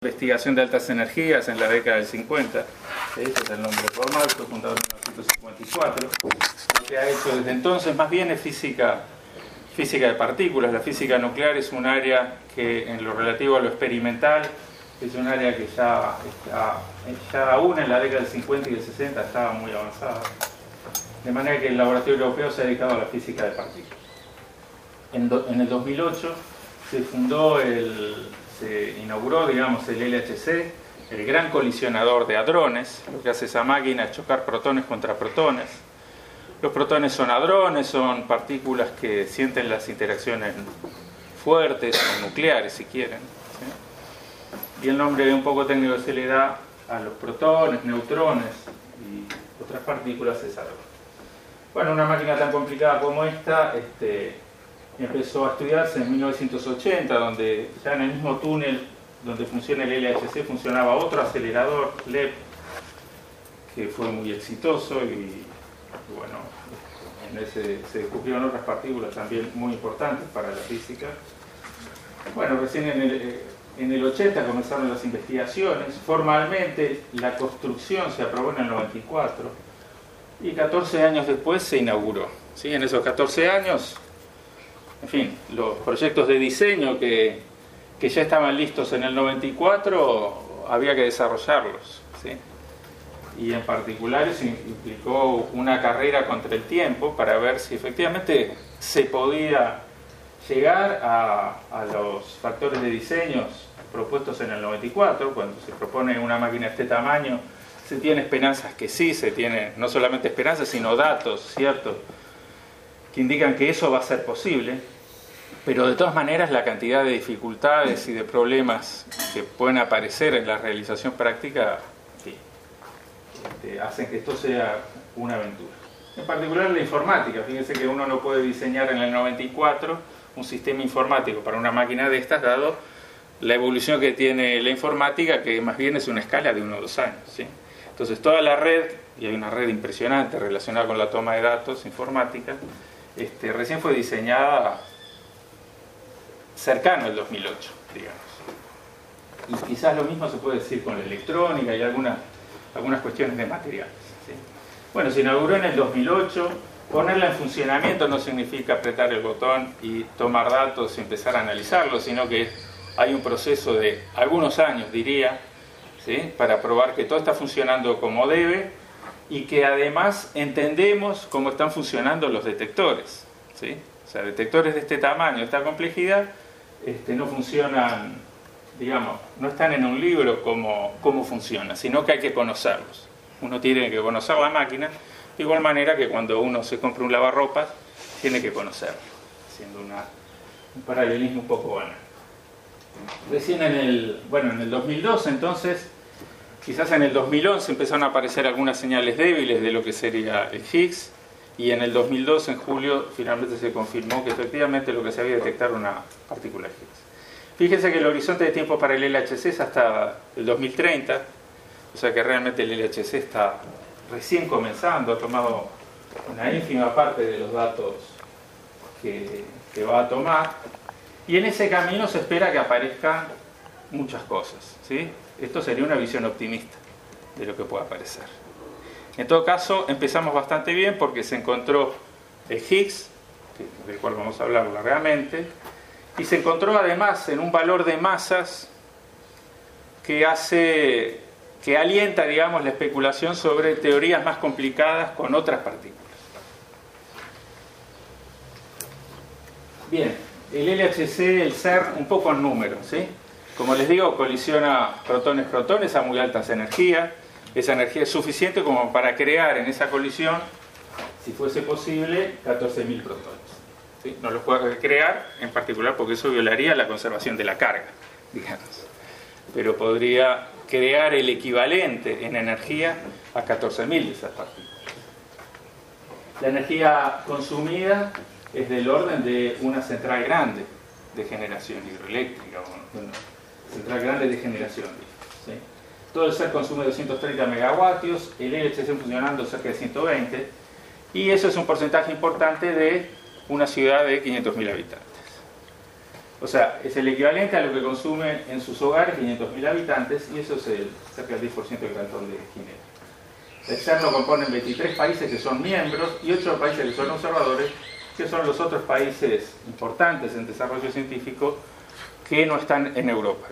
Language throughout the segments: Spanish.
Investigación de altas energías en la década del 50, ese es el nombre formal, fue fundado en 1954. Lo que ha hecho desde entonces más bien es física de partículas. La física nuclear es un área que, en lo relativo a lo experimental, es un área que ya aún en la década del 50 y del 60 estaba muy avanzada. De manera que el laboratorio europeo se ha dedicado a la física de partículas. En el 2008 se inauguró, digamos, el LHC, el gran colisionador de hadrones. Lo que hace esa máquina es chocar protones contra protones. Los protones son hadrones, son partículas que sienten las interacciones fuertes o nucleares, si quieren, ¿sí? Y el nombre un poco técnico que se le da a los protones, neutrones y otras partículas es hadrón. Bueno, una máquina tan complicada como esta empezó a estudiarse en 1980, donde ya en el mismo túnel donde funciona el LHC funcionaba otro acelerador, LEP, que fue muy exitoso y bueno, en ese se descubrieron otras partículas también muy importantes para la física. Bueno, recién en el 80 comenzaron las investigaciones. Formalmente la construcción se aprobó en el 94 y 14 años después se inauguró, ¿sí? En esos 14 años, en fin, los proyectos de diseño que ya estaban listos en el 94 había que desarrollarlos, ¿sí? Y en particular eso implicó una carrera contra el tiempo para ver si efectivamente se podía llegar a los factores de diseños propuestos en el 94. Cuando se propone una máquina de este tamaño, se tiene esperanzas que sí, se tiene no solamente esperanzas, sino datos ciertos que indican que eso va a ser posible, pero de todas maneras la cantidad de dificultades y de problemas que pueden aparecer en la realización práctica hacen que esto sea una aventura. En particular la informática. Fíjense que uno no puede diseñar en el 94 un sistema informático para una máquina de estas, dado la evolución que tiene la informática, que más bien es una escala de 1 o 2 años, ¿sí? Entonces toda la red, y hay una red impresionante relacionada con la toma de datos informática, recién fue diseñada cercano al 2008, digamos. Y quizás lo mismo se puede decir con la electrónica y algunas cuestiones de materiales, ¿sí? Bueno, se inauguró en el 2008. Ponerla en funcionamiento no significa apretar el botón y tomar datos y empezar a analizarlos, sino que hay un proceso de algunos años, diría, ¿sí? Para probar que todo está funcionando como debe y que además entendemos cómo están funcionando los detectores, ¿sí? O sea, detectores de este tamaño, de esta complejidad, no funcionan, digamos, no están en un libro cómo funciona, sino que hay que conocerlos. Uno tiene que conocer la máquina, de igual manera que cuando uno se compra un lavarropas, tiene que conocerlo, haciendo un paralelismo un poco banal. Recién en el 2002, entonces, quizás en el 2011 empezaron a aparecer algunas señales débiles de lo que sería el Higgs, y en el 2002, en julio, finalmente se confirmó que efectivamente lo que se había detectado era una partícula Higgs. Fíjense que el horizonte de tiempo para el LHC es hasta el 2030, o sea que realmente el LHC está recién comenzando, ha tomado una ínfima parte de los datos que va a tomar, y en ese camino se espera que aparezcan muchas cosas, ¿sí? Esto sería una visión optimista de lo que pueda aparecer. En todo caso, empezamos bastante bien porque se encontró el Higgs, del cual vamos a hablar largamente, y se encontró además en un valor de masas que alienta, digamos, la especulación sobre teorías más complicadas con otras partículas. Bien, el LHC, el CERN, un poco en números, ¿sí? Como les digo, colisiona protones-protones a muy altas energías. Esa energía es suficiente como para crear en esa colisión, si fuese posible, 14.000 protones, ¿sí? No los puede crear en particular porque eso violaría la conservación de la carga, digamos. Pero podría crear el equivalente en energía a 14.000 de esas partículas. La energía consumida es del orden de una central grande de generación hidroeléctrica, una central grande de generación, ¿sí? Todo el CERN consume 230 megavatios, el LHC funcionando cerca de 120, y eso es un porcentaje importante de una ciudad de 500.000 habitantes. O sea, es el equivalente a lo que consumen en sus hogares 500.000 habitantes, y eso es cerca del 10% del cantón de Ginebra. El CERN lo componen 23 países que son miembros y 8 países que son observadores, que son los otros países importantes en desarrollo científico que no están en Europa.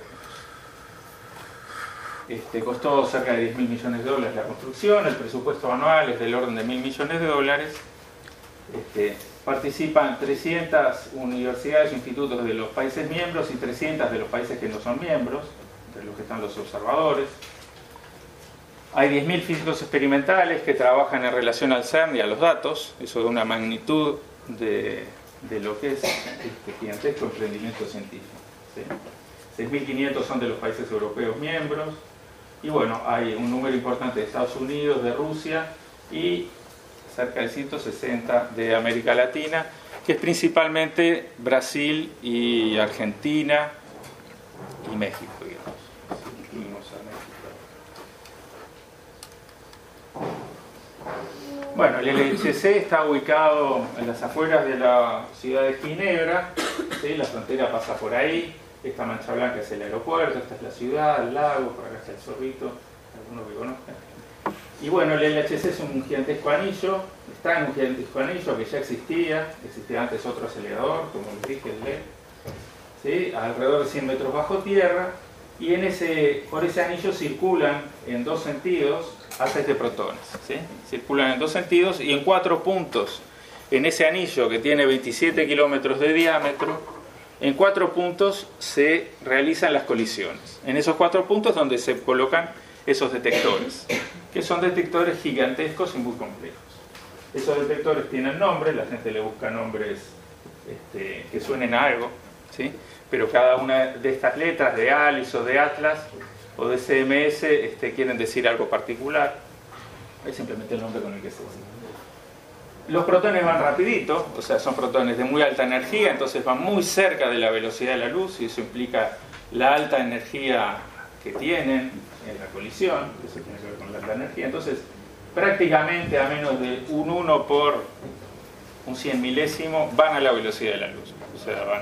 Costó cerca de $10.000 millones la construcción, el presupuesto anual es del orden de $1.000 millones. Participan 300 universidades e institutos de los países miembros y 300 de los países que no son miembros, entre los que están los observadores. Hay 10.000 físicos experimentales que trabajan en relación al CERN y a los datos, eso de una magnitud de lo que es este gigantesco emprendimiento científico, ¿sí? 6.500 son de los países europeos miembros, y bueno, hay un número importante de Estados Unidos, de Rusia y cerca de 160 de América Latina, que es principalmente Brasil y Argentina y México, digamos. Incluimos a México. Bueno, el LHC está ubicado en las afueras de la ciudad de Ginebra, ¿sí? La frontera pasa por ahí, esta mancha blanca es el aeropuerto, esta es la ciudad, el lago, por acá está el Zorrito, algunos que conozcan. Y bueno, el LHC es un gigantesco anillo, está en un gigantesco anillo que ya existía antes otro acelerador, como les dije, el LED, ¿sí? Alrededor de 100 metros bajo tierra, y por ese anillo circulan en dos sentidos haces de protones, ¿sí? Circulan en dos sentidos y en 4 puntos, en ese anillo que tiene 27 kilómetros de diámetro, en 4 puntos se realizan las colisiones. En esos 4 puntos donde se colocan esos detectores, que son detectores gigantescos y muy complejos. Esos detectores tienen nombres, la gente le busca nombres que suenen a algo, ¿sí? Pero cada una de estas letras, de ALICE o de Atlas o de CMS, quieren decir algo particular. Es simplemente el nombre con el que se usa. Los protones van rapidito, o sea, son protones de muy alta energía, entonces van muy cerca de la velocidad de la luz, y eso implica la alta energía que tienen en la colisión, eso tiene que ver con la alta energía. Entonces, prácticamente a menos de un 1 por un 100 milésimo van a la velocidad de la luz, o sea, van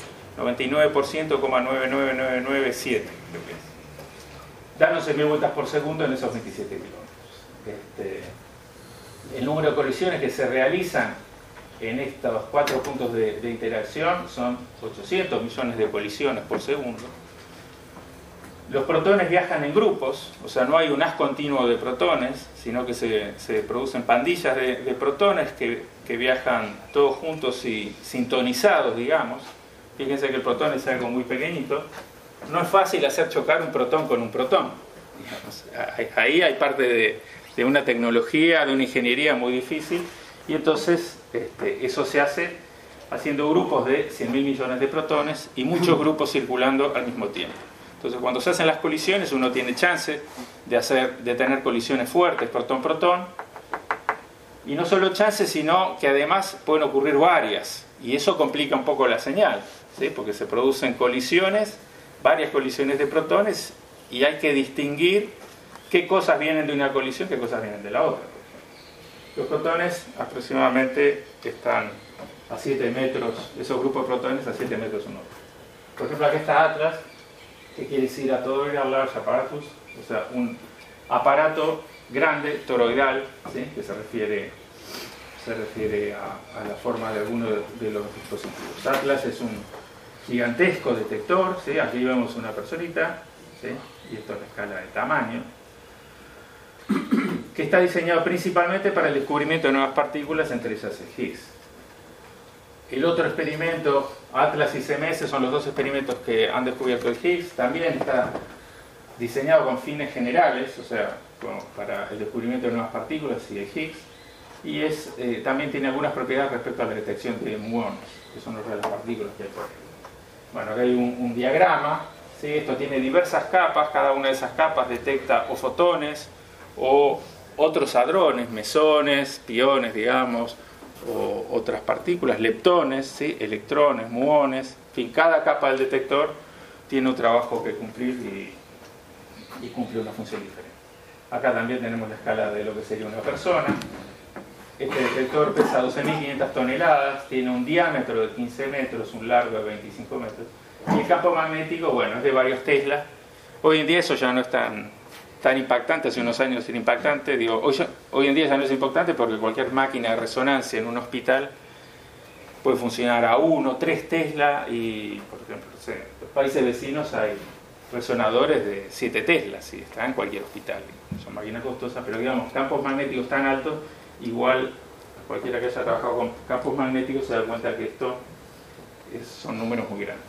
99,99997, creo que es. Dan 11.000 vueltas por segundo en esos 27 kilómetros. El número de colisiones que se realizan en estos 4 puntos de interacción son 800 millones de colisiones por segundo. Los protones viajan en grupos, o sea, no hay un haz continuo de protones, sino que se producen pandillas de protones que viajan todos juntos y sintonizados, digamos. Fíjense que el protón es algo muy pequeñito. No es fácil hacer chocar un protón con un protón. Digamos. Ahí hay parte de una tecnología, de una ingeniería muy difícil, y entonces eso se hace haciendo grupos de 100.000 millones de protones y muchos grupos circulando al mismo tiempo. Entonces, cuando se hacen las colisiones, uno tiene chance de tener colisiones fuertes, protón-protón, y no solo chance, sino que además pueden ocurrir varias, y eso complica un poco la señal, ¿sí? Porque se producen colisiones, varias colisiones de protones, y hay que distinguir qué cosas vienen de una colisión, qué cosas vienen de la otra. Los protones aproximadamente están a 7 metros, esos grupos de protones a 7 metros uno. Por ejemplo, aquí está Atlas, que quiere decir a Toroidal Large Apparatus, o sea, un aparato grande, toroidal, ¿sí? Que se refiere a la forma de alguno de los dispositivos. Atlas es un gigantesco detector, ¿sí? Aquí vemos una personita, ¿sí? Y esto es la escala de tamaño, que está diseñado principalmente para el descubrimiento de nuevas partículas, entre ellas el Higgs. El otro experimento, Atlas y CMS, son los dos experimentos que han descubierto el Higgs. También está diseñado con fines generales, o sea, para el descubrimiento de nuevas partículas y el Higgs. Y también tiene algunas propiedades respecto a la detección de muones, que son otras de las partículas que hay por ahí. Bueno, acá hay un diagrama, ¿sí? Esto tiene diversas capas, cada una de esas capas detecta o fotones o otros hadrones, mesones, piones, digamos, o otras partículas, leptones, ¿sí? Electrones, muones, en fin, cada capa del detector tiene un trabajo que cumplir y cumple una función diferente. Acá también tenemos la escala de lo que sería una persona. Este detector pesa 12.500 toneladas, tiene un diámetro de 15 metros, un largo de 25 metros. Y el campo magnético, bueno, es de varios Tesla. Hoy en día eso ya no es tan impactante, hace unos años era impactante. Digo, hoy en día ya no es impactante porque cualquier máquina de resonancia en un hospital puede funcionar a 1, 3 Tesla y, por ejemplo, en los países vecinos hay resonadores de 7 Teslas y están en cualquier hospital. Son máquinas costosas, pero digamos, campos magnéticos tan altos, igual cualquiera que haya trabajado con campos magnéticos se da cuenta que esto son números muy grandes.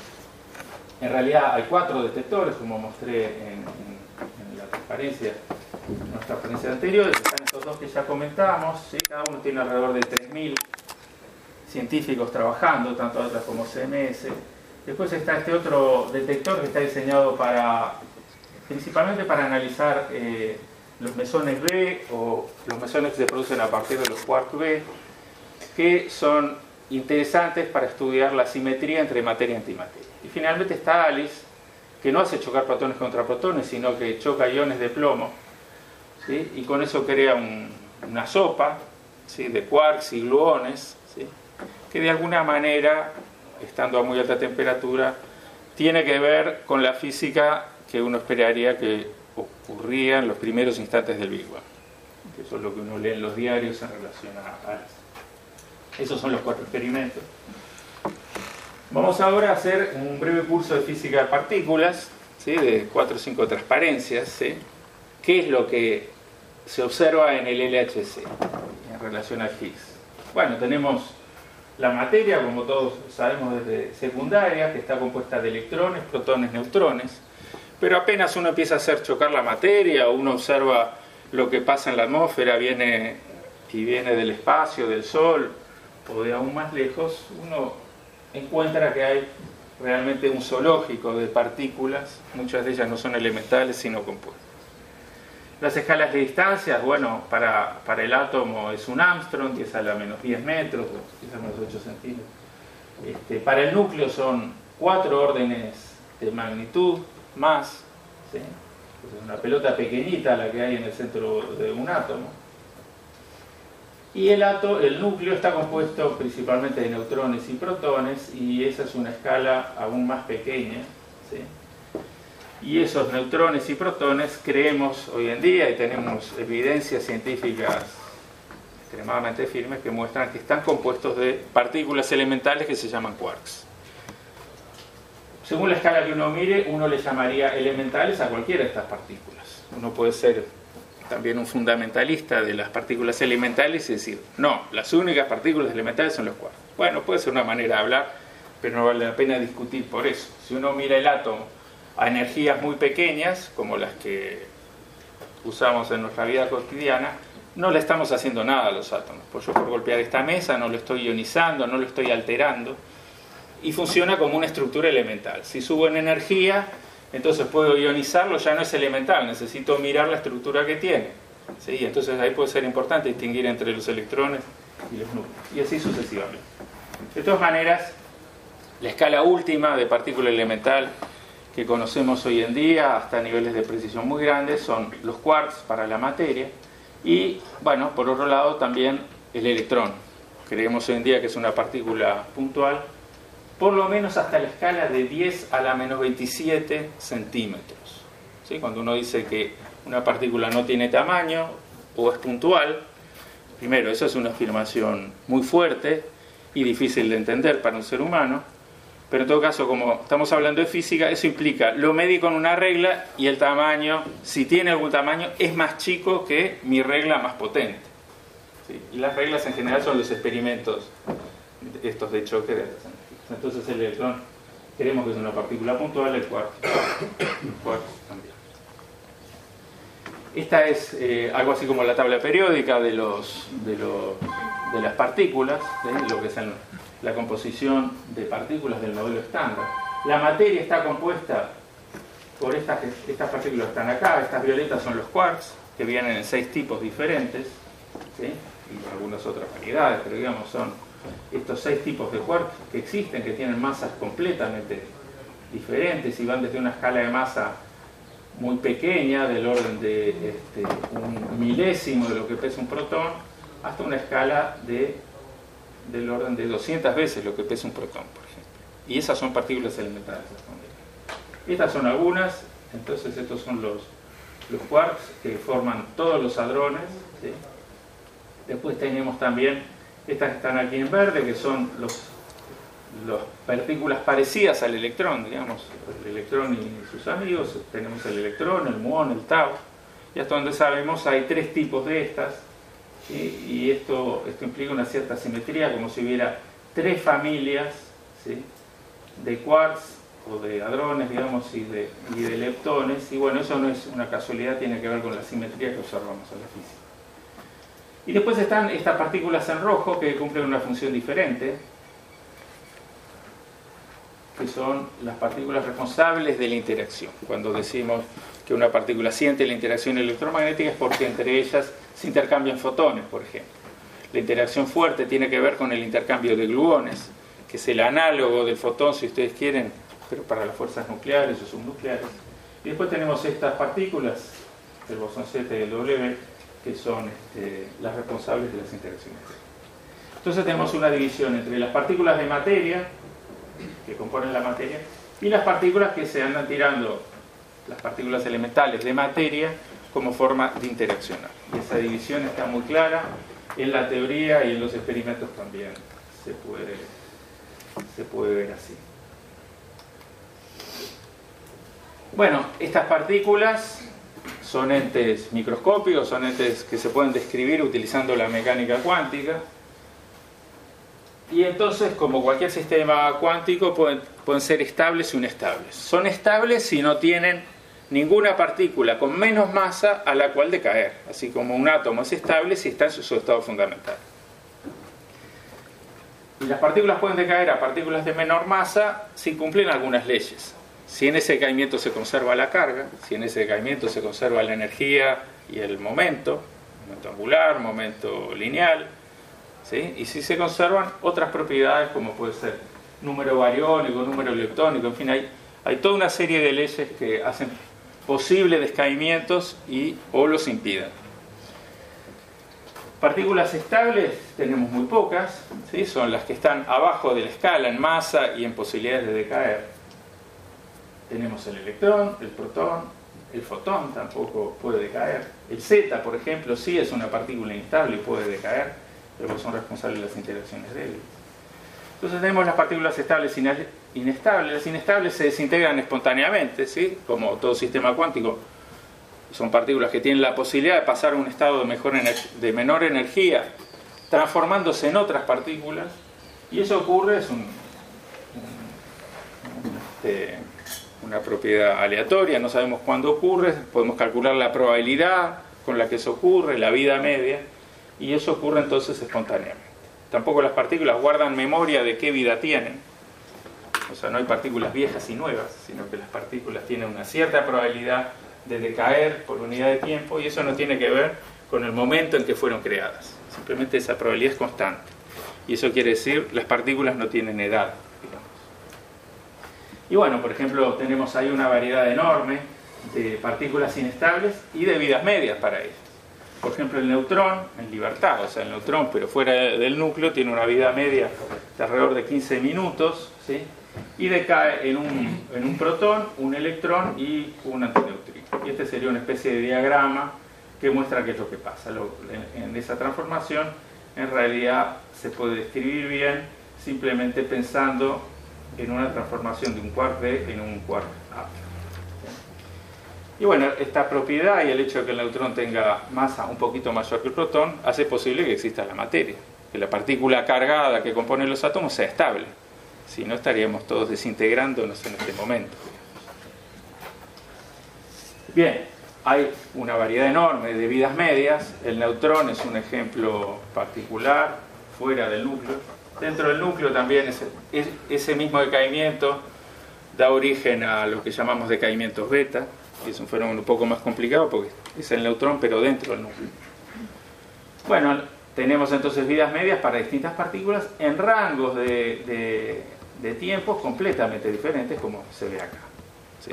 En realidad hay 4 detectores, como mostré en la transparencia, en nuestra transparencia anterior. Están estos 2 que ya comentamos, ¿sí? Cada uno tiene alrededor de 3.000 científicos trabajando, tanto Atlas como CMS. Después está este otro detector que está diseñado principalmente para analizar los mesones B o los mesones que se producen a partir de los quarks B, que son interesantes para estudiar la simetría entre materia y antimateria. Y finalmente está ALICE, que no hace chocar protones contra protones, sino que choca iones de plomo, ¿sí? Y con eso crea una sopa, ¿sí?, de quarks y gluones, ¿sí?, que de alguna manera, estando a muy alta temperatura, tiene que ver con la física que uno esperaría que ocurría en los primeros instantes del Big Bang. Eso es lo que uno lee en los diarios en relación a ALICE. Esos son los 4 experimentos. Vamos ahora a hacer un breve curso de física de partículas, ¿sí?, de 4 o 5 transparencias, ¿sí?, qué es lo que se observa en el LHC en relación al Higgs. Bueno, tenemos la materia, como todos sabemos desde secundaria, que está compuesta de electrones, protones, neutrones, pero apenas uno empieza a hacer chocar la materia, o uno observa lo que pasa en la atmósfera, viene del espacio, del Sol, o de aún más lejos, uno encuentra que hay realmente un zoológico de partículas. Muchas de ellas no son elementales sino compuestas. Las escalas de distancias, bueno, para el átomo es un Armstrong, 10 a la menos 10 metros, 10 a la menos 8 centímetros. Para el núcleo son 4 órdenes de magnitud más, ¿sí? Es una pelota pequeñita la que hay en el centro de un átomo. Y el núcleo está compuesto principalmente de neutrones y protones, y esa es una escala aún más pequeña, ¿sí? Y esos neutrones y protones creemos hoy en día, y tenemos evidencias científicas extremadamente firmes que muestran que están compuestos de partículas elementales que se llaman quarks. Según la escala que uno mire, uno le llamaría elementales a cualquiera de estas partículas. Uno puede ser también un fundamentalista de las partículas elementales y decir, no, las únicas partículas elementales son los quarks. Bueno, puede ser una manera de hablar, pero no vale la pena discutir por eso. Si uno mira el átomo a energías muy pequeñas, como las que usamos en nuestra vida cotidiana, no le estamos haciendo nada a los átomos. Pues yo por golpear esta mesa no lo estoy ionizando, no lo estoy alterando, y funciona como una estructura elemental. Si subo en energía, entonces puedo ionizarlo, ya no es elemental, necesito mirar la estructura que tiene, ¿sí? Entonces ahí puede ser importante distinguir entre los electrones y los núcleos, y así sucesivamente. De todas maneras, la escala última de partícula elemental que conocemos hoy en día, hasta niveles de precisión muy grandes, son los quarks para la materia, y, bueno, por otro lado también el electrón. Creemos hoy en día que es una partícula puntual, por lo menos hasta la escala de 10 a la menos 27 centímetros. ¿Sí? Cuando uno dice que una partícula no tiene tamaño o es puntual, primero, eso es una afirmación muy fuerte y difícil de entender para un ser humano, pero en todo caso, como estamos hablando de física, eso implica, lo medí con una regla y el tamaño, si tiene algún tamaño, es más chico que mi regla más potente. ¿Sí? Y las reglas en general son los experimentos estos de choque de altas energías. Entonces el electrón creemos que es una partícula puntual, el quark también. Esta es algo así como la tabla periódica de las partículas, de lo que es la composición de partículas del modelo estándar. La materia está compuesta por estas partículas que están acá. Estas violetas son los quarks, que vienen en 6 tipos diferentes, ¿sí? Y algunas otras variedades, pero digamos son estos 6 tipos de quarks que existen, que tienen masas completamente diferentes y van desde una escala de masa muy pequeña, del orden de un milésimo de lo que pesa un protón, hasta una escala del orden de 200 veces lo que pesa un protón, por ejemplo. Y esas son partículas elementales. Estas son algunas. Entonces estos son los quarks que forman todos los hadrones, ¿sí? Después tenemos también estas que están aquí en verde, que son las partículas parecidas al electrón, digamos, el electrón y sus amigos. Tenemos el electrón, el muón, el tau, y hasta donde sabemos hay 3 tipos de estas, ¿sí? Y esto implica una cierta simetría, como si hubiera 3 familias, ¿sí?, de quarks o de hadrones, digamos, y de leptones. Y bueno, eso no es una casualidad, tiene que ver con la simetría que observamos en la física. Y después están estas partículas en rojo que cumplen una función diferente, que son las partículas responsables de la interacción. Cuando decimos que una partícula siente la interacción electromagnética es porque entre ellas se intercambian fotones, por ejemplo. La interacción fuerte tiene que ver con el intercambio de gluones, que es el análogo del fotón, si ustedes quieren, pero para las fuerzas nucleares o subnucleares. Y después tenemos estas partículas, el bosón Z y el W, que son las responsables de las interacciones. Entonces tenemos una división entre las partículas de materia, que componen la materia, y las partículas que se andan tirando, las partículas elementales de materia, como forma de interaccionar. Y esa división está muy clara en la teoría y en los experimentos también se puede ver así. Bueno, estas partículas son entes microscópicos, son entes que se pueden describir utilizando la mecánica cuántica. Y entonces, como cualquier sistema cuántico, pueden ser estables o inestables. Son estables si no tienen ninguna partícula con menos masa a la cual decaer. Así como un átomo es estable si está en su estado fundamental. Y las partículas pueden decaer a partículas de menor masa si cumplen algunas leyes. Si en ese decaimiento se conserva la carga, si en ese decaimiento se conserva la energía y el momento angular, momento lineal, ¿sí? Y si se conservan otras propiedades como puede ser número bariónico, número leptónico, en fin, hay toda una serie de leyes que hacen posible descaimientos o los impiden. Partículas estables tenemos muy pocas, ¿sí? Son las que están abajo de la escala en masa y en posibilidades de decaer. Tenemos el electrón, el protón, el fotón tampoco puede decaer. El Z, por ejemplo, sí es una partícula inestable y puede decaer, pero son responsables de las interacciones débiles. Entonces tenemos las partículas estables e inestables. Las inestables se desintegran espontáneamente, ¿sí? Como todo sistema cuántico. Son partículas que tienen la posibilidad de pasar a un estado de menor energía, transformándose en otras partículas. Y eso ocurre, es una propiedad aleatoria, no sabemos cuándo ocurre, podemos calcular la probabilidad con la que eso ocurre, la vida media, y eso ocurre entonces espontáneamente. Tampoco las partículas guardan memoria de qué vida tienen, o sea, no hay partículas viejas y nuevas, sino que las partículas tienen una cierta probabilidad de decaer por unidad de tiempo, y eso no tiene que ver con el momento en que fueron creadas, simplemente esa probabilidad es constante, y eso quiere decir las partículas no tienen edad. Y bueno, por ejemplo, tenemos ahí una variedad enorme de partículas inestables y de vidas medias para ellas. Por ejemplo, el neutrón en libertad, o sea, el neutrón pero fuera del núcleo tiene una vida media de alrededor de 15 minutos, ¿sí? Y decae en un protón, un electrón y un antineutrino. Y este sería una especie de diagrama que muestra qué es lo que pasa. En esa transformación, en realidad, se puede describir bien simplemente pensando en una transformación de un quark D en un quark A. Y bueno, esta propiedad y el hecho de que el neutrón tenga masa un poquito mayor que el protón hace posible que exista la materia, que la partícula cargada que compone los átomos sea estable. Si no, estaríamos todos desintegrándonos en este momento. Bien, hay una variedad enorme de vidas medias. El neutrón es un ejemplo particular, fuera del núcleo. Dentro del núcleo también ese mismo decaimiento da origen a lo que llamamos decaimientos beta, que es un fenómeno un poco más complicado porque es el neutrón pero dentro del núcleo. Bueno, tenemos entonces vidas medias para distintas partículas en rangos de tiempos completamente diferentes, como se ve acá, ¿sí?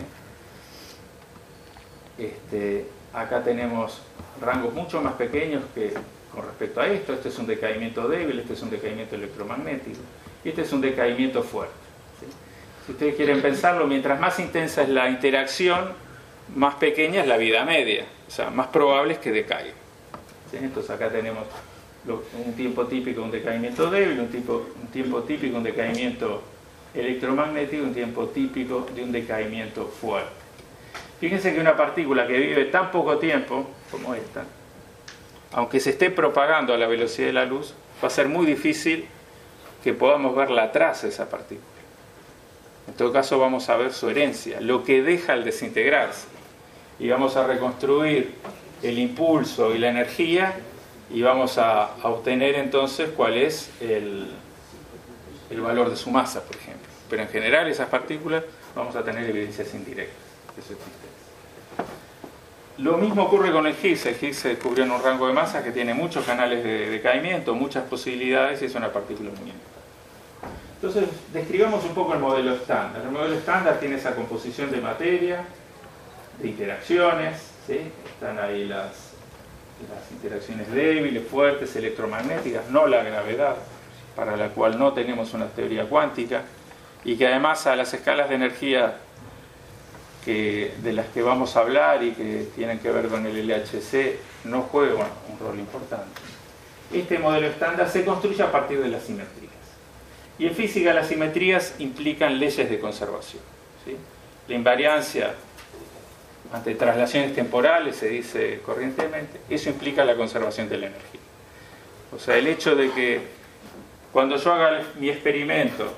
Acá tenemos rangos mucho más pequeños que con respecto a esto. Este es un decaimiento débil, este es un decaimiento electromagnético, y este es un decaimiento fuerte, ¿sí? Si ustedes quieren pensarlo, mientras más intensa es la interacción, más pequeña es la vida media, o sea, más probable es que decaiga, ¿sí? Entonces acá tenemos un tiempo típico de un decaimiento débil, un tiempo típico de un decaimiento electromagnético, un tiempo típico de un decaimiento fuerte. Fíjense que una partícula que vive tan poco tiempo como esta, aunque se esté propagando a la velocidad de la luz, va a ser muy difícil que podamos verla atrás de esa partícula. En todo caso vamos a ver su herencia, lo que deja al desintegrarse, y vamos a reconstruir el impulso y la energía, y vamos a obtener entonces cuál es el valor de su masa, por ejemplo. Pero en general esas partículas vamos a tener evidencias indirectas de su existencia. Lo mismo ocurre con el Higgs. El Higgs se descubrió en un rango de masa que tiene muchos canales de decaimiento, muchas posibilidades, y es una partícula muy importante. Entonces, describamos un poco el modelo estándar. El modelo estándar tiene esa composición de materia, de interacciones, ¿sí? Están ahí las interacciones débiles, fuertes, electromagnéticas, no la gravedad, para la cual no tenemos una teoría cuántica, y que además a las escalas de energía de las que vamos a hablar y que tienen que ver con el LHC no juegan un rol importante. Este modelo estándar se construye a partir de las simetrías. Y en física las simetrías implican leyes de conservación, ¿sí? La invariancia ante traslaciones temporales, se dice corrientemente, eso implica la conservación de la energía. O sea, el hecho de que cuando yo haga mi experimento,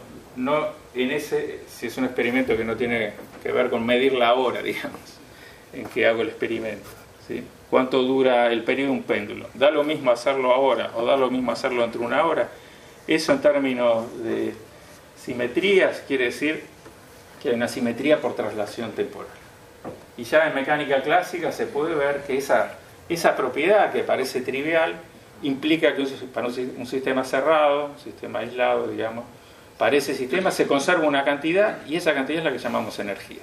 si es un experimento que no tiene que ver con medir la hora, digamos, en que hago el experimento, ¿sí? ¿Cuánto dura el periodo de un péndulo? ¿Da lo mismo hacerlo ahora o da lo mismo hacerlo entre una hora? Eso en términos de simetrías quiere decir que hay una simetría por traslación temporal. Y ya en mecánica clásica se puede ver que esa propiedad que parece trivial implica que para un sistema cerrado, un sistema aislado, digamos, para ese sistema se conserva una cantidad, y esa cantidad es la que llamamos energía.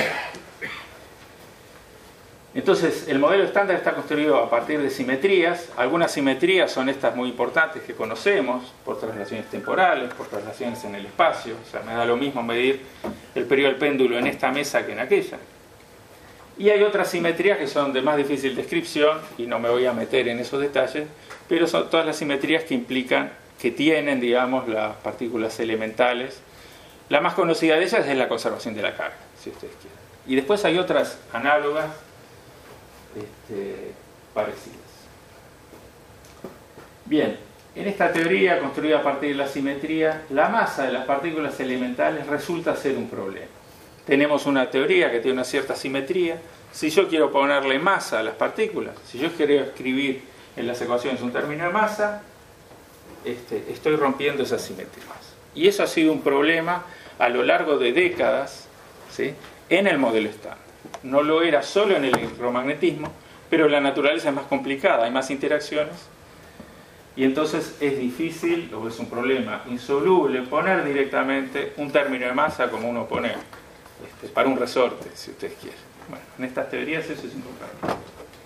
Entonces, el modelo estándar está construido a partir de simetrías. Algunas simetrías son estas muy importantes que conocemos, por traslaciones temporales, por traslaciones en el espacio. O sea, me da lo mismo medir el periodo del péndulo en esta mesa que en aquella. Y hay otras simetrías que son de más difícil descripción, y no me voy a meter en esos detalles, pero son todas las simetrías que tienen, digamos, las partículas elementales. La más conocida de ellas es la conservación de la carga, si ustedes quieren. Y después hay otras análogas, parecidas. Bien, en esta teoría construida a partir de la simetría, la masa de las partículas elementales resulta ser un problema. Tenemos una teoría que tiene una cierta simetría. Si yo quiero ponerle masa a las partículas, si yo quiero escribir en las ecuaciones un término de masa, estoy rompiendo esas simetrías. Y eso ha sido un problema a lo largo de décadas, ¿sí?, en el modelo estándar. No lo era solo en el electromagnetismo, pero la naturaleza es más complicada, hay más interacciones, y entonces es difícil, o es un problema insoluble, poner directamente un término de masa como uno pone para un resorte, si ustedes quieren. Bueno, en estas teorías eso es importante.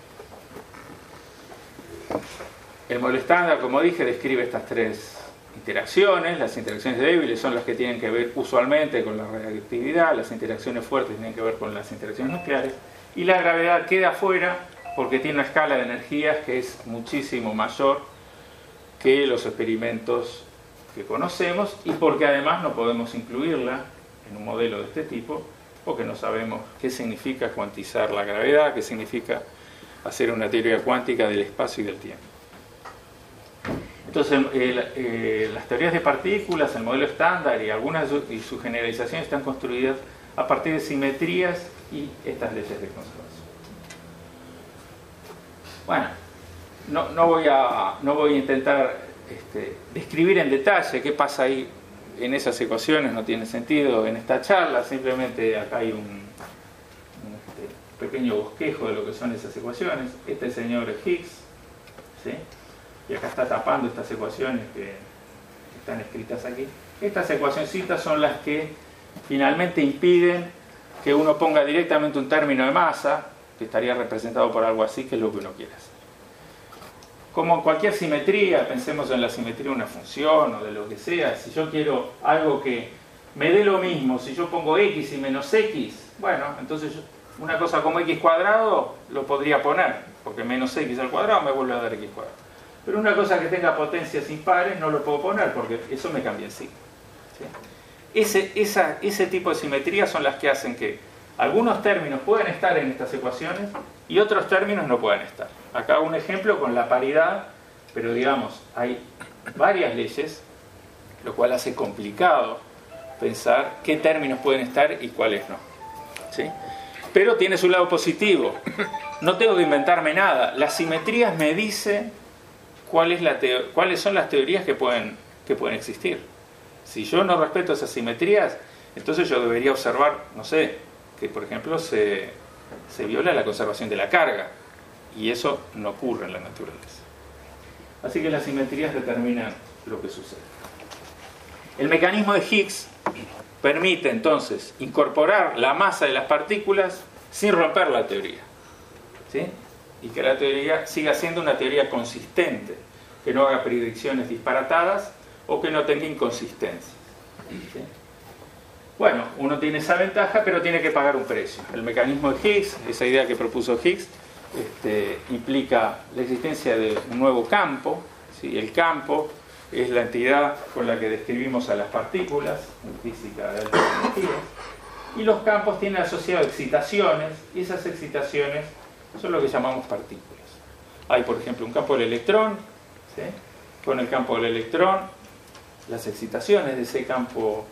El modelo estándar, como dije, describe estas tres interacciones. Las interacciones débiles son las que tienen que ver usualmente con la radiactividad, las interacciones fuertes tienen que ver con las interacciones nucleares, y la gravedad queda fuera porque tiene una escala de energías que es muchísimo mayor que los experimentos que conocemos, y porque además no podemos incluirla en un modelo de este tipo porque no sabemos qué significa cuantizar la gravedad, qué significa hacer una teoría cuántica del espacio y del tiempo. Entonces, las teorías de partículas, el modelo estándar y algunas y sus generalizaciones están construidas a partir de simetrías y estas leyes de conservación. Bueno, no voy a intentar describir en detalle qué pasa ahí en esas ecuaciones, no tiene sentido en esta charla, simplemente acá hay un pequeño bosquejo de lo que son esas ecuaciones. Este señor es Higgs, ¿sí?, y acá está tapando estas ecuaciones que están escritas aquí. Estas ecuacioncitas son las que finalmente impiden que uno ponga directamente un término de masa, que estaría representado por algo así, que es lo que uno quiere hacer. como cualquier simetría, pensemos en la simetría de una función o de lo que sea, si yo quiero algo que me dé lo mismo, si yo pongo x y menos x, bueno, entonces una cosa como x cuadrado lo podría poner, porque menos x al cuadrado me vuelve a dar x cuadrado. Pero una cosa que tenga potencias impares no lo puedo poner, porque eso me cambia el signo. ¿Sí? Ese tipo de simetrías son las que hacen que algunos términos pueden estar en estas ecuaciones y otros términos no pueden estar. Acá un ejemplo con la paridad, pero digamos, hay varias leyes, lo cual hace complicado pensar qué términos pueden estar y cuáles no. ¿Sí? Pero tiene su lado positivo. No tengo que inventarme nada. Las simetrías me dicen cuáles son las teorías que pueden existir. Si yo no respeto esas simetrías, entonces yo debería observar, no sé, que por ejemplo se viola la conservación de la carga. Y eso no ocurre en la naturaleza. Así que las simetrías determinan lo que sucede. El mecanismo de Higgs permite entonces incorporar la masa de las partículas sin romper la teoría. ¿Sí? Y que la teoría siga siendo una teoría consistente, que no haga predicciones disparatadas o que no tenga inconsistencias. ¿Sí? Bueno, uno tiene esa ventaja, pero tiene que pagar un precio. El mecanismo de Higgs, esa idea que propuso Higgs, implica la existencia de un nuevo campo. ¿Sí? El campo es la entidad con la que describimos a las partículas en física de altas energías, y los campos tienen asociados excitaciones, y esas excitaciones son lo que llamamos partículas. Hay, por ejemplo, un campo del electrón. ¿Sí? Con el campo del electrón, las excitaciones de ese campo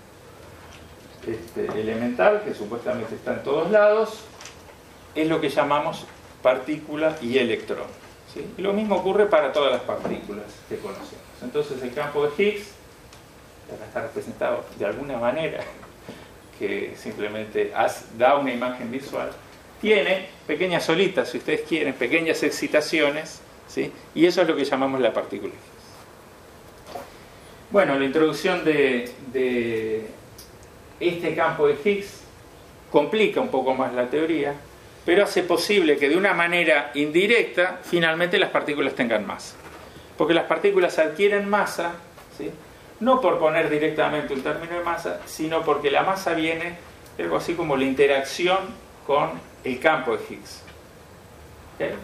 elemental, que supuestamente está en todos lados, es lo que llamamos partícula y electrón. ¿Sí? Y lo mismo ocurre para todas las partículas que conocemos. Entonces el campo de Higgs, que acá está representado de alguna manera, que simplemente da una imagen visual, tiene pequeñas olitas, si ustedes quieren, pequeñas excitaciones, ¿sí? Y eso es lo que llamamos la partícula Higgs. Bueno, la introducción de este campo de Higgs complica un poco más la teoría, pero hace posible que de una manera indirecta finalmente las partículas tengan masa. Porque las partículas adquieren masa, ¿sí? No por poner directamente un término de masa, sino porque la masa viene de algo así como la interacción con el campo de Higgs. ¿Okay?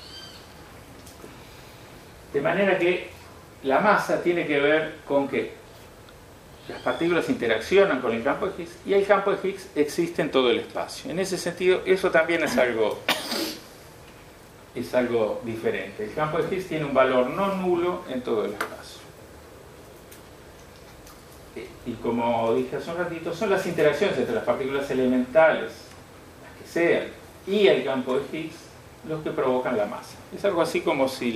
De manera que la masa tiene que ver con que las partículas interaccionan con el campo de Higgs y el campo de Higgs existe en todo el espacio. En ese sentido, eso también es algo diferente. El campo de Higgs tiene un valor no nulo en todo el espacio. Y como dije hace un ratito, son las interacciones entre las partículas elementales, las que sean, y el campo de Higgs los que provocan la masa. Es algo así como si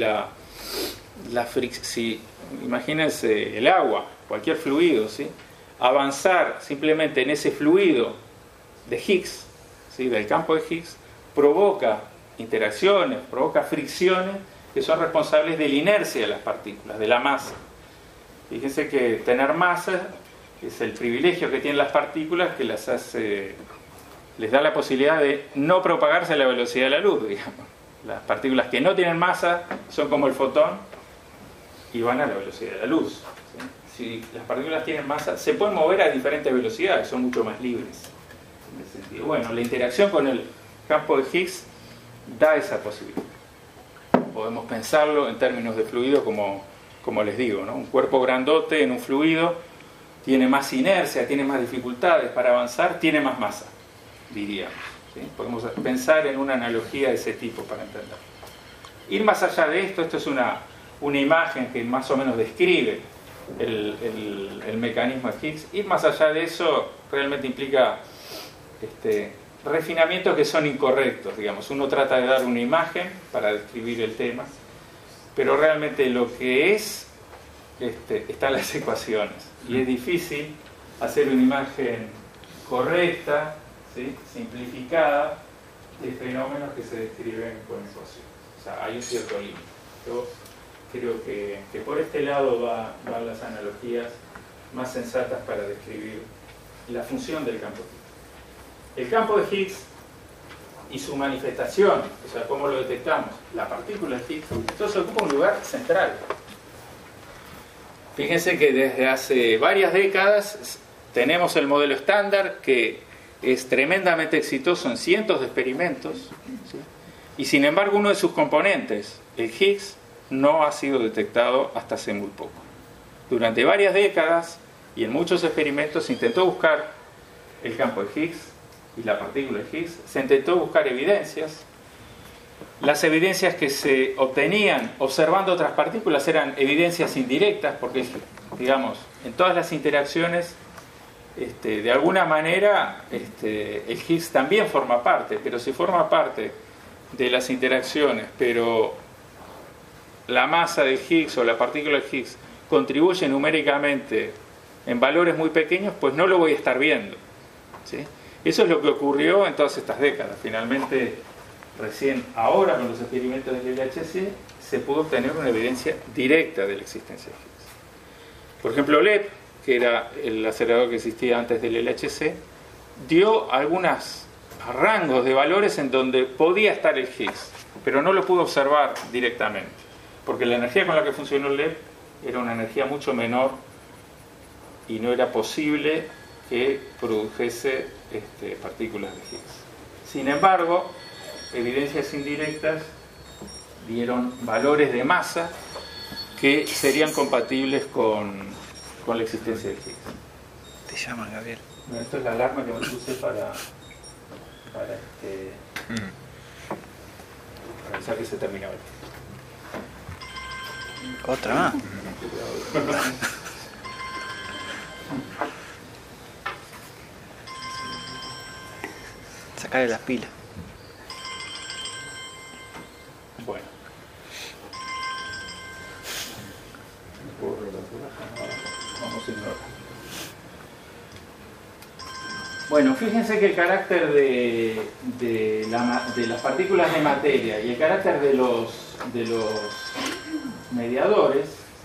imagínense el agua, cualquier fluido, ¿sí? Avanzar simplemente en ese fluido de Higgs, ¿sí? Del campo de Higgs, provoca interacciones, provoca fricciones que son responsables de la inercia de las partículas, de la masa. Fíjense que tener masa es el privilegio que tienen las partículas que les da la posibilidad de no propagarse a la velocidad de la luz, digamos. Las partículas que no tienen masa son como el fotón y van a la velocidad de la luz. ¿Sí? Si las partículas tienen masa, se pueden mover a diferentes velocidades, son mucho más libres. En ese sentido. Bueno, la interacción con el campo de Higgs da esa posibilidad. Podemos pensarlo en términos de fluido como les digo, ¿no? Un cuerpo grandote en un fluido tiene más inercia, tiene más dificultades para avanzar, tiene más masa, diríamos. ¿Sí? Podemos pensar en una analogía de ese tipo para entenderlo. Ir más allá de esto es una imagen que más o menos describe el mecanismo de Higgs. Ir más allá de eso realmente implica refinamientos que son incorrectos, digamos. Uno trata de dar una imagen para describir el tema, pero realmente lo que es está en las ecuaciones, y es difícil hacer una imagen correcta, ¿sí? Simplificada, de fenómenos que se describen con ecuaciones. O sea, hay un cierto límite. Yo creo que por este lado van las analogías más sensatas para describir la función del campo de Higgs. El campo de Higgs y su manifestación, o sea, cómo lo detectamos, la partícula de Higgs, entonces ocupa un lugar central. Fíjense que desde hace varias décadas tenemos el modelo estándar que es tremendamente exitoso en cientos de experimentos, ¿sí? Y sin embargo uno de sus componentes, el Higgs, no ha sido detectado hasta hace muy poco. Durante varias décadas y en muchos experimentos se intentó buscar el campo de Higgs y la partícula de Higgs, se intentó buscar evidencias. Las evidencias que se obtenían observando otras partículas eran evidencias indirectas, porque, digamos, en todas las interacciones, de alguna manera, el Higgs también forma parte, pero si forma parte de las interacciones, pero la masa del Higgs o la partícula de Higgs contribuye numéricamente en valores muy pequeños, pues no lo voy a estar viendo, ¿sí? Eso es lo que ocurrió en todas estas décadas. Finalmente, recién ahora con los experimentos del LHC se pudo obtener una evidencia directa de la existencia de Higgs. Por ejemplo, LEP, que era el acelerador que existía antes del LHC, dio algunos rangos de valores en donde podía estar el Higgs, pero no lo pudo observar directamente, porque la energía con la que funcionó el LEP era una energía mucho menor y no era posible que produjese partículas de Higgs. Sin embargo, evidencias indirectas dieron valores de masa que serían compatibles con la existencia de Higgs. Te llaman, Gabriel. Bueno, esto es la alarma que me puse para avisar que se terminaba. Otra más. Sacarle las pilas. Bueno. Vamos a ignorar. Bueno, fíjense que el carácter de las partículas de materia y el carácter de los mediadores, ¿sí?,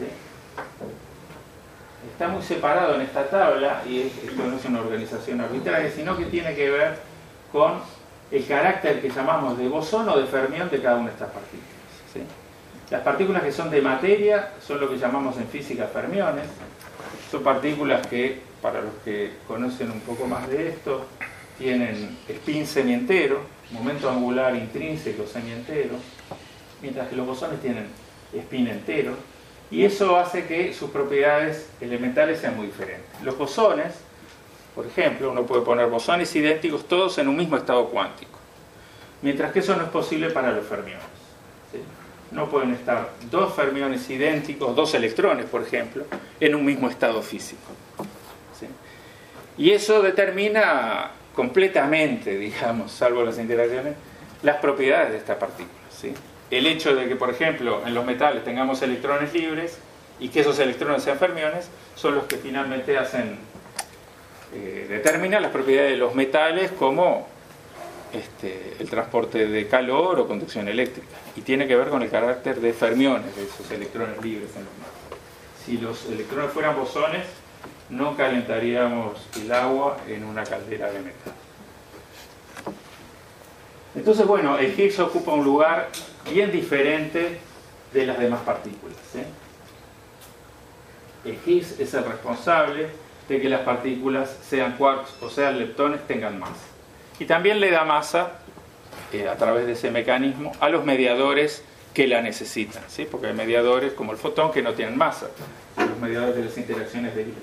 está muy separado en esta tabla, y esto no es una organización arbitraria, sino que tiene que ver con el carácter que llamamos de bosón o de fermión de cada una de estas partículas, ¿sí? Las partículas que son de materia son lo que llamamos en física fermiones. Son partículas que, para los que conocen un poco más de esto, tienen spin semientero, momento angular intrínseco semientero, mientras que los bosones tienen spin entero, y eso hace que sus propiedades elementales sean muy diferentes. Los bosones, por ejemplo, uno puede poner bosones idénticos todos en un mismo estado cuántico, mientras que eso no es posible para los fermiones, ¿sí? No pueden estar dos fermiones idénticos, dos electrones, por ejemplo, en un mismo estado físico, ¿sí? Y eso determina completamente, digamos, salvo las interacciones, las propiedades de esta partícula, ¿sí? El hecho de que, por ejemplo, en los metales tengamos electrones libres y que esos electrones sean fermiones son los que finalmente determinan las propiedades de los metales, como el transporte de calor o conducción eléctrica, y tiene que ver con el carácter de fermiones de esos electrones libres en los metales. Si los electrones fueran bosones, no calentaríamos el agua en una caldera de metal. Entonces, bueno, el Higgs ocupa un lugar bien diferente de las demás partículas, ¿sí? El Higgs es el responsable de que las partículas, sean quarks o sean leptones, tengan masa. Y también le da masa, a través de ese mecanismo, a los mediadores que la necesitan, ¿sí? Porque hay mediadores como el fotón que no tienen masa, los mediadores de las interacciones de Higgs.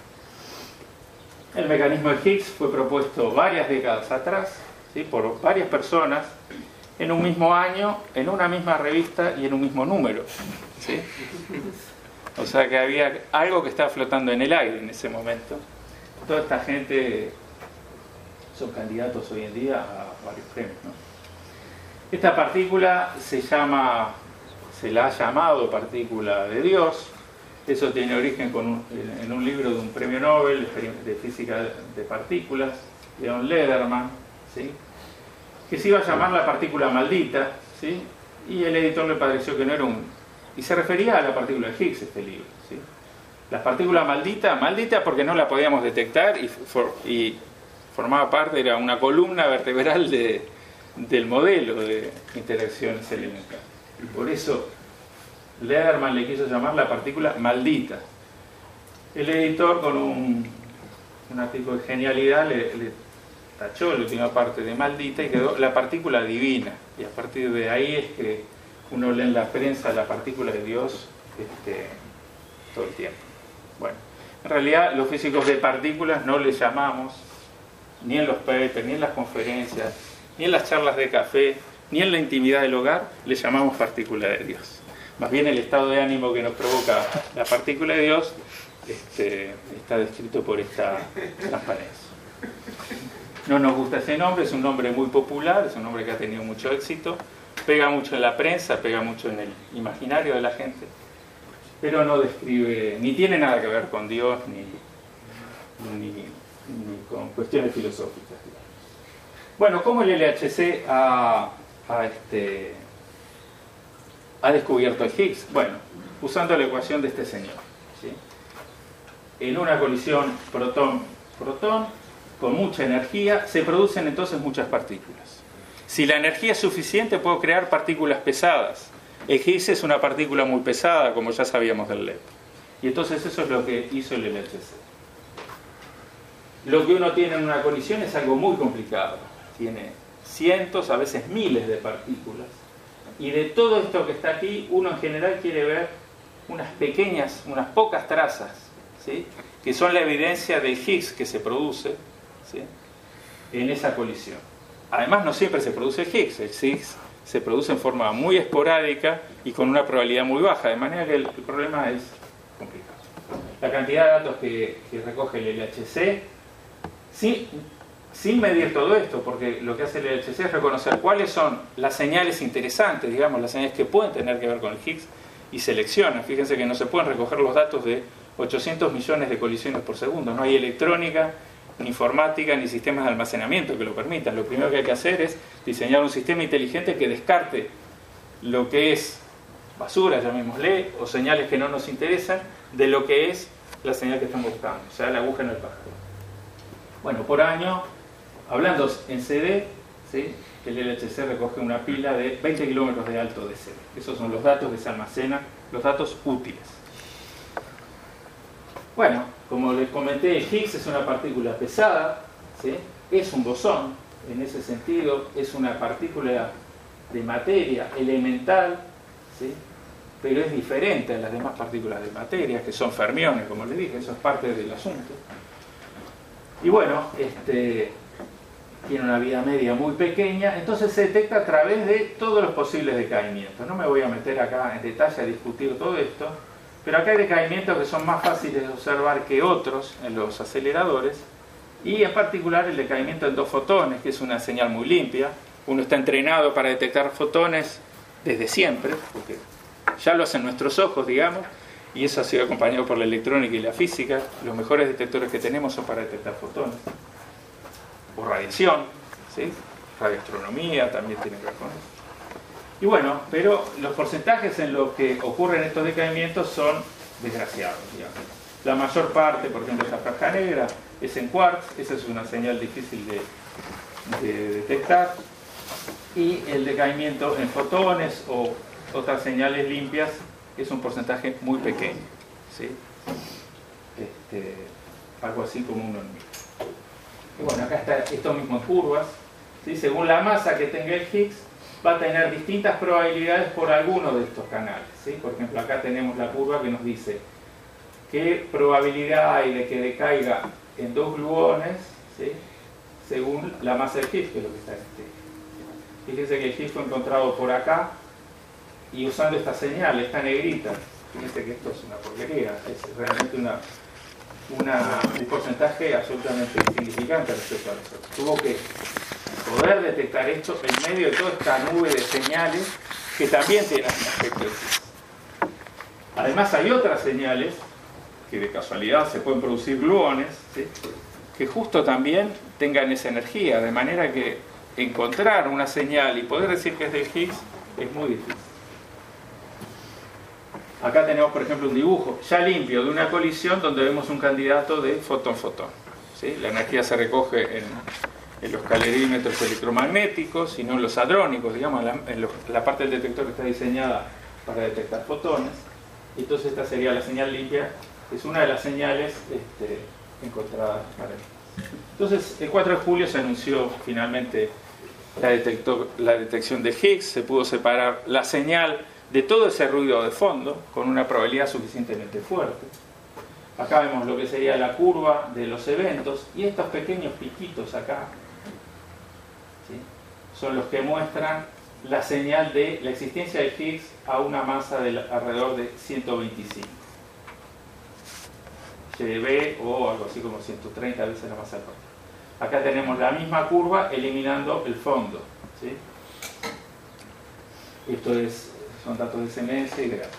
El mecanismo de Higgs fue propuesto varias décadas atrás, ¿sí?, por varias personas en un mismo año, en una misma revista y en un mismo número, ¿sí? O sea que había algo que estaba flotando en el aire en ese momento. Toda esta gente son candidatos hoy en día a varios premios, ¿no? Esta partícula se la ha llamado partícula de Dios. Eso tiene origen en un libro de un premio Nobel de física de partículas, Leon Lederman, ¿sí?, que se iba a llamar la partícula maldita, ¿sí?, y el editor le pareció que no era y se refería a la partícula de Higgs, este libro, ¿sí? La partícula maldita porque no la podíamos detectar y formaba parte, era una columna vertebral de del modelo de interacciones elementales. Y por eso Lederman le quiso llamar la partícula maldita. El editor, con un artículo de genialidad, le tachó la última parte de maldita y quedó la partícula divina. Y a partir de ahí es que uno lee en la prensa la partícula de Dios todo el tiempo. Bueno, en realidad los físicos de partículas no le llamamos, ni en los papers, ni en las conferencias, ni en las charlas de café, ni en la intimidad del hogar, le llamamos partícula de Dios. Más bien el estado de ánimo que nos provoca la partícula de Dios está descrito por esta transparencia. No nos gusta ese nombre, es un nombre muy popular, es un nombre que ha tenido mucho éxito, pega mucho en la prensa, pega mucho en el imaginario de la gente, pero no describe, ni tiene nada que ver con Dios, ni con cuestiones filosóficas. Bueno, ¿cómo el LHC ha descubierto el Higgs? Bueno, usando la ecuación de este señor, ¿sí? En una colisión protón-protón con mucha energía se producen entonces muchas partículas. Si la energía es suficiente, puedo crear partículas pesadas. El Higgs es una partícula muy pesada, como ya sabíamos del LEP. Y entonces eso es lo que hizo el LHC. Lo que uno tiene en una colisión es algo muy complicado. Tiene cientos, a veces miles de partículas. Y de todo esto que está aquí, uno en general quiere ver unas pocas trazas, ¿sí? Que son la evidencia del Higgs que se produce, ¿sí? En esa colisión. Además, no siempre se produce el Higgs. El Higgs se produce en forma muy esporádica y con una probabilidad muy baja, de manera que el problema es complicado. La cantidad de datos que recoge el LHC, sin medir todo esto, porque lo que hace el LHC es reconocer cuáles son las señales interesantes, digamos, las señales que pueden tener que ver con el Higgs, y selecciona. Fíjense que no se pueden recoger los datos de 800 millones de colisiones por segundo. No hay electrónica, ni informática, ni sistemas de almacenamiento que lo permitan. Lo primero que hay que hacer es diseñar un sistema inteligente que descarte lo que es basura, llamémosle, o señales que no nos interesan, de lo que es la señal que estamos buscando, o sea, la aguja en el pájaro. Bueno, por año, hablando en CD, ¿sí? El LHC recoge una pila de 20 kilómetros de alto de CD. Esos son los datos que se almacenan, los datos útiles. Bueno, como les comenté, el Higgs es una partícula pesada, ¿sí? Es un bosón, en ese sentido, es una partícula de materia elemental, ¿sí? Pero es diferente a las demás partículas de materia, que son fermiones, como les dije, eso es parte del asunto. Y bueno, tiene una vida media muy pequeña, entonces se detecta a través de todos los posibles decaimientos. No me voy a meter acá en detalle a discutir todo esto, pero acá hay decaimientos que son más fáciles de observar que otros en los aceleradores, y en particular el decaimiento en 2 fotones, que es una señal muy limpia. Uno está entrenado para detectar fotones desde siempre, porque ya lo hacen nuestros ojos, digamos, y eso ha sido acompañado por la electrónica y la física. Los mejores detectores que tenemos son para detectar fotones. O radiación, ¿sí? Radioastronomía también tiene que ver con eso. Y bueno, pero los porcentajes en los que ocurren estos decaimientos son desgraciados, digamos. La mayor parte, por ejemplo, esta franja negra es en quarks, esa es una señal difícil de detectar, y el decaimiento en fotones o otras señales limpias es un porcentaje muy pequeño, ¿sí? Algo así como 1 en 1000. Y bueno, acá está esto mismo en curvas, ¿sí? Según la masa que tenga el Higgs, va a tener distintas probabilidades por alguno de estos canales, ¿sí? Por ejemplo, acá tenemos la curva que nos dice qué probabilidad hay de que decaiga en 2 gluones, ¿sí? Según la masa del Higgs, que es lo que está en este. Fíjense que el Higgs fue encontrado por acá, y usando esta señal, esta negrita, fíjense que esto es una porquería, es realmente un porcentaje absolutamente insignificante respecto a nosotros. Tuvo que poder detectar esto en medio de toda esta nube de señales que también tienen un aspecto de Higgs. Además hay otras señales que de casualidad se pueden producir gluones, ¿sí? Que justo también tengan esa energía, de manera que encontrar una señal y poder decir que es del Higgs es muy difícil. Acá tenemos, por ejemplo, un dibujo ya limpio de una colisión donde vemos un candidato de fotón-fotón, ¿sí? La energía se recoge en los calorímetros electromagnéticos, sino en los hadrónicos, digamos, la parte del detector que está diseñada para detectar fotones. Entonces esta sería la señal limpia, es una de las señales encontradas para él. Entonces el 4 de julio se anunció finalmente la detección de Higgs, se pudo separar la señal de todo ese ruido de fondo con una probabilidad suficientemente fuerte. Acá vemos lo que sería la curva de los eventos y estos pequeños piquitos acá, ¿sí?, son los que muestran la señal de la existencia de Higgs a una masa de alrededor de 125 GeV o algo así como 130 veces la masa del partido. Acá tenemos la misma curva eliminando el fondo, ¿sí? Esto son datos de SMS y grados.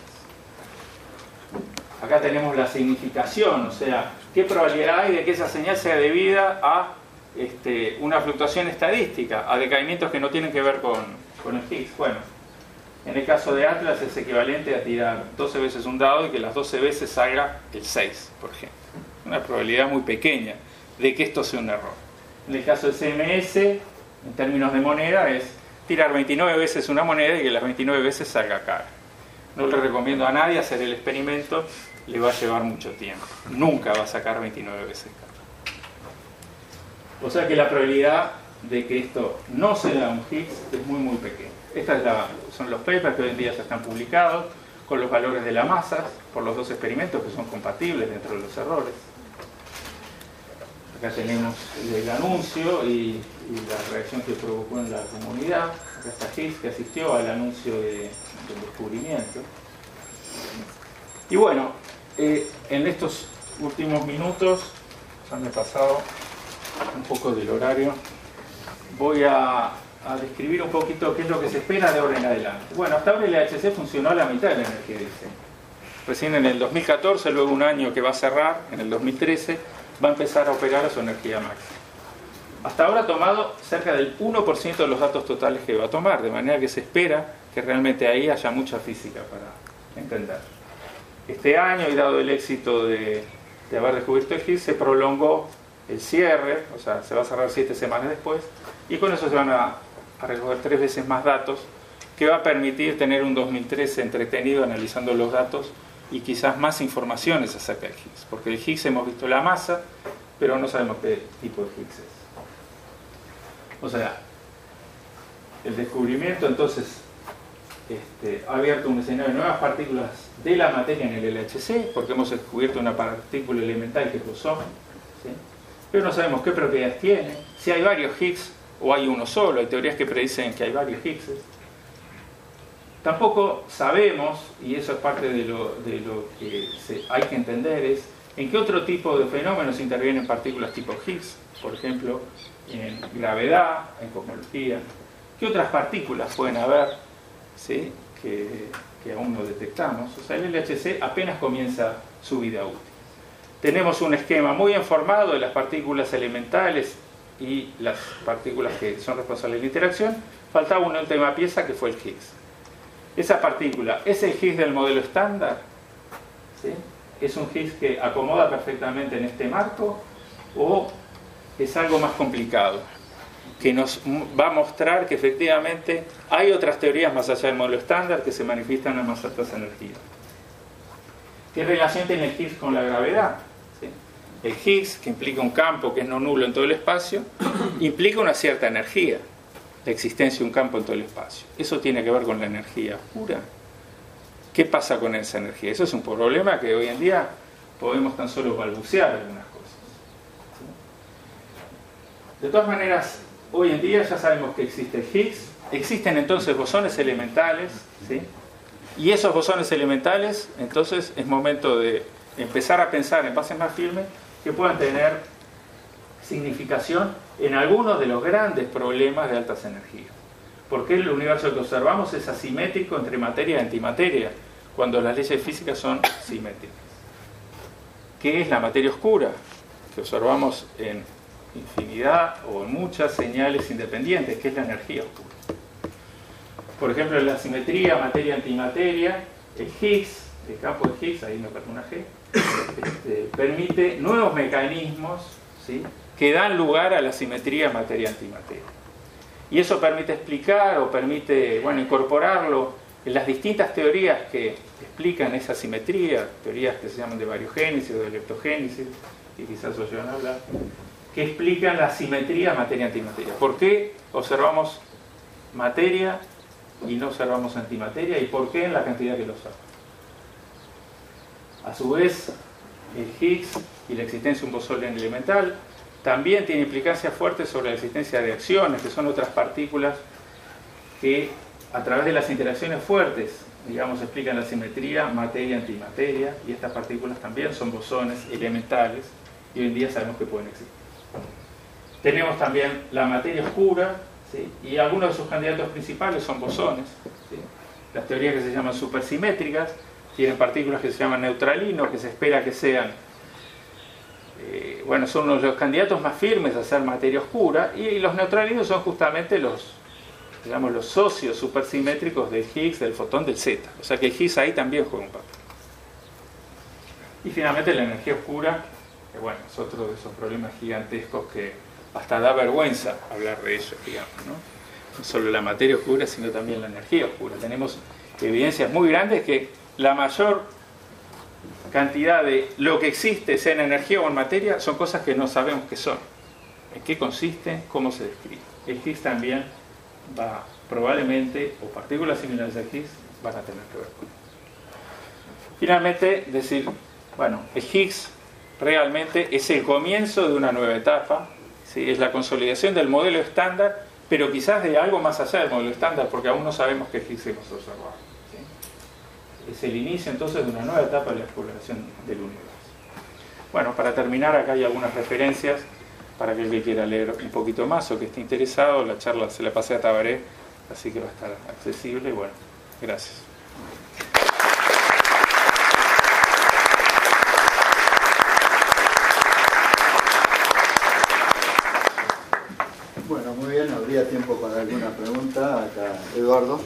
Acá tenemos la significación, o sea, qué probabilidad hay de que esa señal sea debida a una fluctuación estadística, a decaimientos que no tienen que ver con el Higgs. Bueno, en el caso de Atlas es equivalente a tirar 12 veces un dado y que las 12 veces salga el 6, por ejemplo. Una probabilidad muy pequeña de que esto sea un error. En el caso de CMS, en términos de moneda, es tirar 29 veces una moneda y que las 29 veces salga cara. No le recomiendo a nadie hacer el experimento, le va a llevar mucho tiempo. Nunca va a sacar 29 veces cara. O sea que la probabilidad de que esto no sea un Higgs es muy muy pequeña. Estos son los papers que hoy en día ya están publicados con los valores de la masa por los dos experimentos que son compatibles dentro de los errores. Acá tenemos el anuncio y la reacción que provocó en la comunidad. Acá está Higgs, que asistió al anuncio del descubrimiento. Y bueno, en estos últimos minutos, ya me he pasado un poco del horario, voy a describir un poquito qué es lo que se espera de ahora en adelante. Bueno, hasta ahora el LHC funcionó a la mitad de la energía de diseño. Recién en el 2014, luego un año que va a cerrar, en el 2013, va a empezar a operar a su energía máxima. Hasta ahora ha tomado cerca del 1% de los datos totales que va a tomar, de manera que se espera que realmente ahí haya mucha física para entender. Este año, y dado el éxito de haber descubierto el Higgs, se prolongó el cierre, o sea, se va a cerrar 7 semanas después, y con eso se van a recoger 3 veces más datos, que va a permitir tener un 2013 entretenido analizando los datos y quizás más informaciones acerca del Higgs, porque el Higgs hemos visto la masa, pero no sabemos qué tipo de Higgs es. O sea, el descubrimiento entonces ha abierto un escenario de nuevas partículas de la materia en el LHC, porque hemos descubierto una partícula elemental que es bosón, ¿sí?, pero no sabemos qué propiedades tiene, si hay varios Higgs o hay uno solo. Hay teorías que predicen que hay varios Higgses. Tampoco sabemos, y eso es parte de lo que hay que entender, es en qué otro tipo de fenómenos intervienen partículas tipo Higgs, por ejemplo, en gravedad, en cosmología. ¿Qué otras partículas pueden haber, ¿sí?, que aún no detectamos? O sea, el LHC apenas comienza su vida útil. Tenemos un esquema muy bien formado de las partículas elementales y las partículas que son responsables de la interacción. Faltaba una última pieza que fue el Higgs. Esa partícula, ¿es el Higgs del modelo estándar? ¿Sí? ¿Es un Higgs que acomoda perfectamente en este marco? ¿O es algo más complicado, que nos va a mostrar que efectivamente hay otras teorías más allá del modelo estándar que se manifiestan a más altas energías? ¿Qué relación tiene el Higgs con la gravedad? ¿Sí? El Higgs, que implica un campo que es no nulo en todo el espacio, implica una cierta energía, la existencia de un campo en todo el espacio. Eso tiene que ver con la energía pura. ¿Qué pasa con esa energía? Eso es un problema que hoy en día podemos tan solo balbucear algunas cosas. ¿Sí? De todas maneras, hoy en día ya sabemos que existe el Higgs, existen entonces bosones elementales, ¿sí? Y esos bosones elementales, entonces es momento de empezar a pensar en bases más firmes que puedan tener significación en algunos de los grandes problemas de altas energías. Porque el universo que observamos es asimétrico entre materia y antimateria, cuando las leyes físicas son simétricas. ¿Qué es la materia oscura? Que observamos en infinidad o en muchas señales independientes, que es la energía oscura. Por ejemplo, en la simetría materia-antimateria, el Higgs, el campo de Higgs, ahí me falta una G, permite nuevos mecanismos, ¿sí?, que dan lugar a la simetría materia-antimateria. Y eso permite explicar o permite, bueno, incorporarlo en las distintas teorías que explican esa simetría, teorías que se llaman de bariogénesis o de leptogénesis, y quizás oyeron hablar, que explican la simetría materia-antimateria. ¿Por qué observamos materia y no observamos antimateria? ¿Y por qué en la cantidad que lo observamos? A su vez, el Higgs y la existencia de un bosón elemental también tiene implicancias fuertes sobre la existencia de acciones, que son otras partículas que a través de las interacciones fuertes, digamos, explican la simetría materia-antimateria, y estas partículas también son bosones elementales y hoy en día sabemos que pueden existir. Tenemos también la materia oscura, ¿sí? Y algunos de sus candidatos principales son bosones, ¿sí? Las teorías que se llaman supersimétricas tienen partículas que se llaman neutralinos, que se espera que sean bueno, son uno de los candidatos más firmes a ser materia oscura, y los neutralinos son justamente los, digamos, los socios supersimétricos del Higgs, del fotón, del Z. O sea que el Higgs ahí también juega un papel. Y finalmente la energía oscura, que bueno, es otro de esos problemas gigantescos que hasta da vergüenza hablar de ellos, digamos, ¿no? No solo la materia oscura, sino también la energía oscura. Tenemos evidencias muy grandes que la mayor cantidad de lo que existe, sea en energía o en materia, son cosas que no sabemos qué son, en qué consisten, cómo se describe. El Higgs también va, probablemente, o partículas similares al Higgs van a tener que ver con eso. Finalmente, decir, bueno, el Higgs realmente es el comienzo de una nueva etapa, ¿sí? Es la consolidación del modelo estándar, pero quizás de algo más allá del modelo estándar, porque aún no sabemos qué Higgs hemos observado. Es el inicio entonces de una nueva etapa de la exploración del universo. Bueno, para terminar, acá hay algunas referencias para aquel que quiera leer un poquito más o que esté interesado. La charla se la pasé a Tabaré, así que va a estar accesible. Y bueno, gracias. Bueno, muy bien, habría tiempo para alguna pregunta. Acá, Eduardo.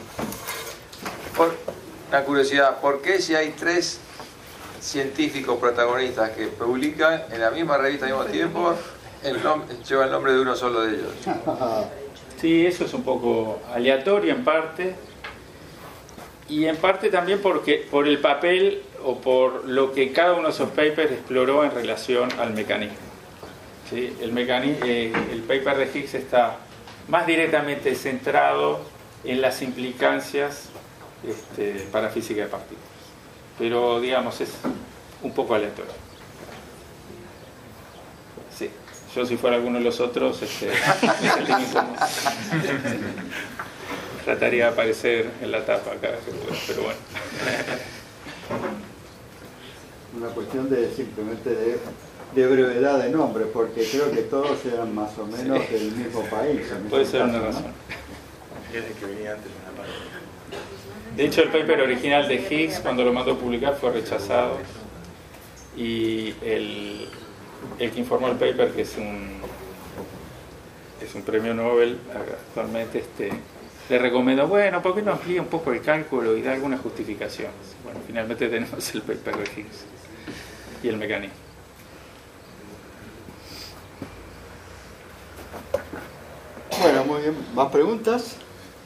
Una curiosidad, ¿por qué si hay 3 científicos protagonistas que publican en la misma revista al mismo tiempo, lleva el nombre de uno solo de ellos? Sí, eso es un poco aleatorio en parte, y en parte también por el papel o por lo que cada uno de esos papers exploró en relación al mecanismo. ¿Sí? El paper de Higgs está más directamente centrado en las implicancias para física de partículas, pero digamos es un poco aleatorio. Sí, yo si fuera alguno de los otros me sentiría incómodo. Trataría de aparecer en la tapa cada vez que pueda, pero bueno. Una cuestión de simplemente de brevedad de nombre, porque creo que todos eran más o menos sí, del mismo país. Puede ser una razón. Es el que venía antes en la parte. De hecho, el paper original de Higgs, cuando lo mandó a publicar, fue rechazado. Y el que informó el paper, que es un premio Nobel actualmente, le recomendó, bueno, ¿por qué no amplía un poco el cálculo y da algunas justificaciones? Bueno, finalmente tenemos el paper de Higgs y el mecanismo. Bueno, muy bien. ¿Más preguntas?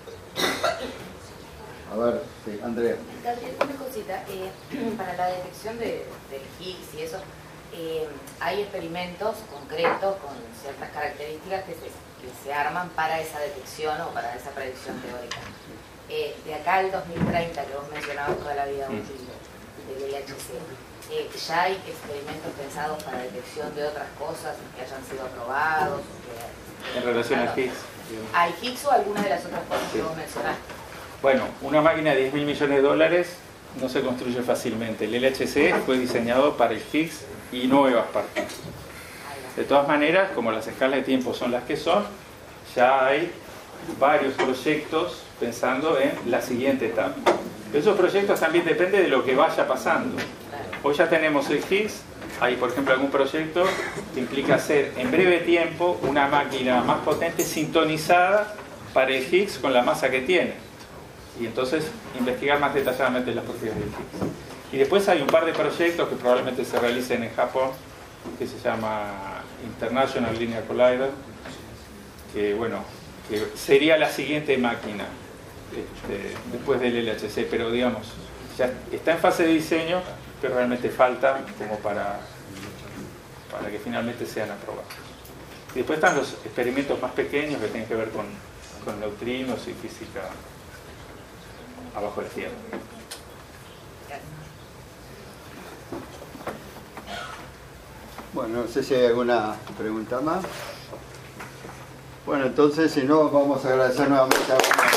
A ver, sí, Andrea. Gabriel, una cosita. Para la detección del Higgs y eso, hay experimentos concretos con ciertas características que se arman para esa detección o para esa predicción teórica. De acá al 2030, que vos mencionabas toda la vida útil del LHC, ¿ya hay experimentos pensados para detección de otras cosas que hayan sido aprobados? En relación al Higgs. ¿Al Higgs o algunas de las otras cosas que vos mencionaste? Bueno, una máquina de 10.000 millones de dólares no se construye fácilmente. El LHC fue diseñado para el Higgs y nuevas partículas. De todas maneras, como las escalas de tiempo son las que son, ya hay varios proyectos pensando en la siguiente etapa. Pero esos proyectos también dependen de lo que vaya pasando. Hoy ya tenemos el Higgs, hay por ejemplo algún proyecto que implica hacer en breve tiempo una máquina más potente sintonizada para el Higgs con la masa que tiene. Y entonces investigar más detalladamente las propiedades del Higgs. Y después hay un par de proyectos que probablemente se realicen en Japón, que se llama International Linear Collider, que bueno, que sería la siguiente máquina después del LHC, pero digamos, ya está en fase de diseño, pero realmente falta como para que finalmente sean aprobados. Y después están los experimentos más pequeños que tienen que ver con neutrinos y física abajo de la Tierra. Bueno, no sé si hay alguna pregunta más. Bueno, entonces, si no, vamos a agradecer nuevamente a